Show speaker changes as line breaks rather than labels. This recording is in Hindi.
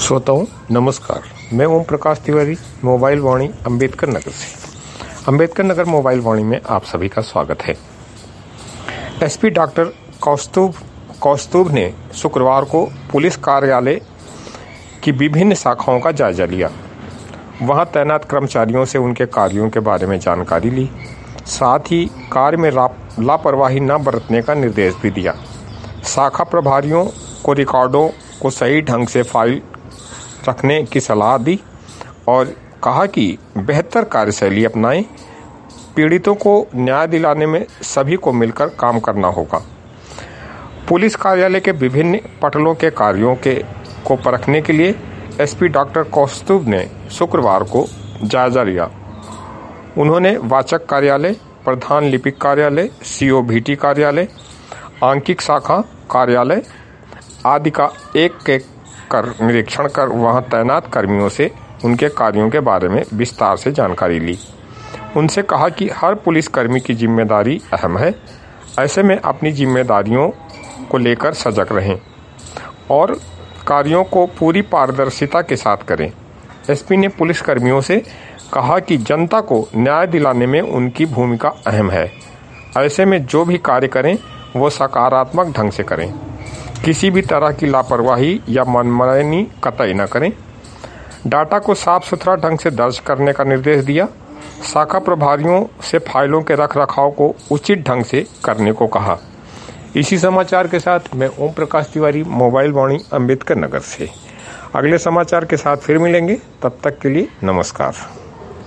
श्रोताओं नमस्कार, मैं ओम प्रकाश तिवारी मोबाइल वाणी अंबेडकर नगर से। अंबेडकर नगर मोबाइल वाणी में आप सभी का स्वागत है। एसपी डॉक्टर कौस्तुभ ने शुक्रवार को पुलिस कार्यालय की विभिन्न शाखाओं का जायजा लिया। वहां तैनात कर्मचारियों से उनके कार्यों के बारे में जानकारी ली, साथ ही कार्य में लापरवाही न बरतने का निर्देश भी दिया। शाखा प्रभारियों को रिकॉर्डों को सही ढंग से फाइल रखने की सलाह दी और कहा कि बेहतर कार्यशैली अपनाएं। पीड़ितों को न्याय दिलाने में सभी को मिलकर काम करना होगा। पुलिस कार्यालय के विभिन्न पटलों के कार्यों को परखने के लिए एसपी डॉक्टर कौस्तुभ ने शुक्रवार को जायजा लिया। उन्होंने वाचक कार्यालय, प्रधान लिपिक कार्यालय, सीओबीटी कार्यालय, आंकिक शाखा कार्यालय आदि का एक निरीक्षण कर वहां तैनात कर्मियों से उनके कार्यों के बारे में विस्तार से जानकारी ली। उनसे कहा कि हर पुलिसकर्मी की जिम्मेदारी अहम है, ऐसे में अपनी जिम्मेदारियों को लेकर सजग रहें और कार्यों को पूरी पारदर्शिता के साथ करें। एसपी ने पुलिसकर्मियों से कहा कि जनता को न्याय दिलाने में उनकी भूमिका अहम है, ऐसे में जो भी कार्य करें वो सकारात्मक ढंग से करें, किसी भी तरह की लापरवाही या मनमानी कतई न करें। डाटा को साफ सुथरा ढंग से दर्ज करने का निर्देश दिया। शाखा प्रभारियों से फाइलों के रखरखाव को उचित ढंग से करने को कहा। इसी समाचार के साथ मैं ओम प्रकाश तिवारी मोबाइल वाणी अंबेडकर नगर से। अगले समाचार के साथ फिर मिलेंगे, तब तक के लिए नमस्कार।